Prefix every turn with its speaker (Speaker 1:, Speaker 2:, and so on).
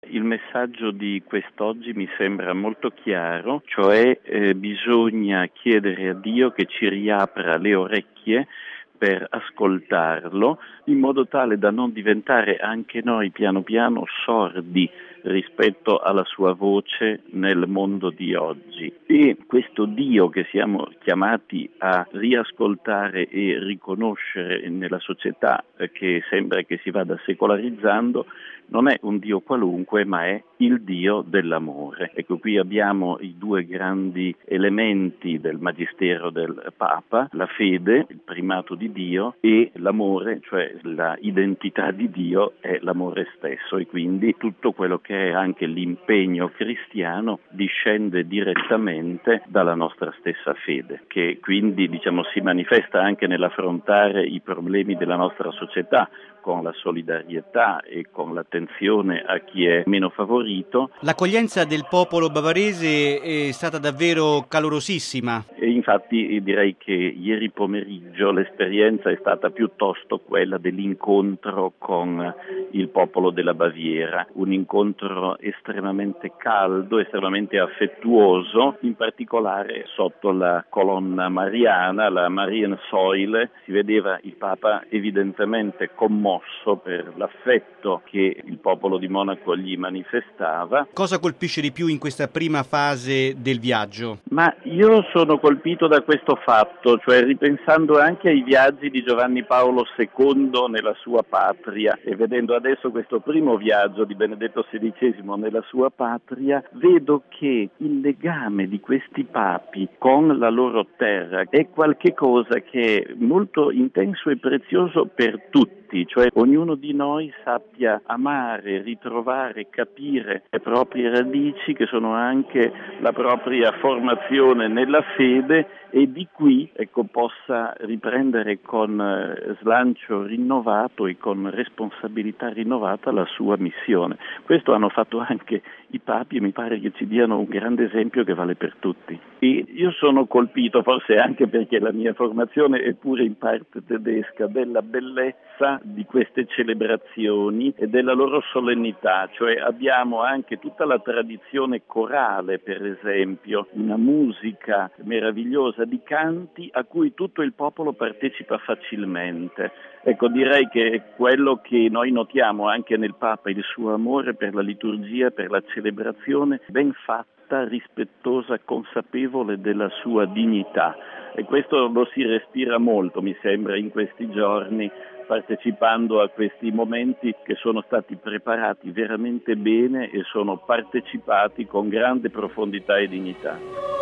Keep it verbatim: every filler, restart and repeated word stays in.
Speaker 1: Il messaggio di quest'oggi mi sembra molto chiaro, cioè eh, bisogna chiedere a Dio che ci riapra le orecchie per ascoltarlo, in modo tale da non diventare anche noi piano piano sordi rispetto alla sua voce nel mondo di oggi. E questo Dio che siamo chiamati a riascoltare e riconoscere nella società eh, che sembra che si vada secolarizzando, non è un Dio qualunque, ma è il Dio dell'amore. Ecco, qui abbiamo i due grandi elementi del magistero del Papa, la fede, il primato di Dio, e l'amore, cioè la identità di Dio è l'amore stesso, e quindi tutto quello che è anche l'impegno cristiano discende direttamente dalla nostra stessa fede, che quindi diciamo si manifesta anche nell'affrontare i problemi della nostra società con la solidarietà e con l'attenzione a chi è meno favorito.
Speaker 2: L'accoglienza del popolo bavarese è stata davvero calorosissima.
Speaker 1: E infatti direi che ieri pomeriggio l'esperienza è stata piuttosto quella dell'incontro con il popolo della Baviera, un incontro estremamente caldo, estremamente affettuoso, in particolare sotto la colonna mariana, la Mariensäule, si vedeva il Papa evidentemente commosso per l'affetto che il popolo di Monaco gli manifestava.
Speaker 2: Cosa colpisce di più in questa prima fase del viaggio?
Speaker 1: Ma io sono colpito da questo fatto, cioè ripensando anche ai viaggi di Giovanni Paolo secondo nella sua patria e vedendo adesso questo primo viaggio di Benedetto sedicesimo nella sua patria, vedo che il legame di questi papi con la loro terra è qualche cosa che è molto intenso e prezioso per tutti, cioè ognuno di noi sappia amare, ritrovare, capire le proprie radici, che sono anche la propria formazione nella fede, e di qui ecco, possa riprendere con eh, slancio rinnovato e con responsabilità rinnovata la sua missione. Questo hanno fatto anche i papi e mi pare che ci diano un grande esempio che vale per tutti. E io sono colpito, forse anche perché la mia formazione è pure in parte tedesca, della bellezza di queste celebrazioni e della loro solennità, cioè abbiamo anche tutta la tradizione corale, per esempio, una musica meravigliosa di canti a cui tutto il popolo partecipa facilmente. Ecco, direi che è quello che noi notiamo anche nel Papa, il suo amore per la liturgia, per la celebrazione ben fatta, rispettosa, consapevole della sua dignità. E questo lo si respira molto, mi sembra, in questi giorni, partecipando a questi momenti che sono stati preparati veramente bene e sono partecipati con grande profondità e dignità.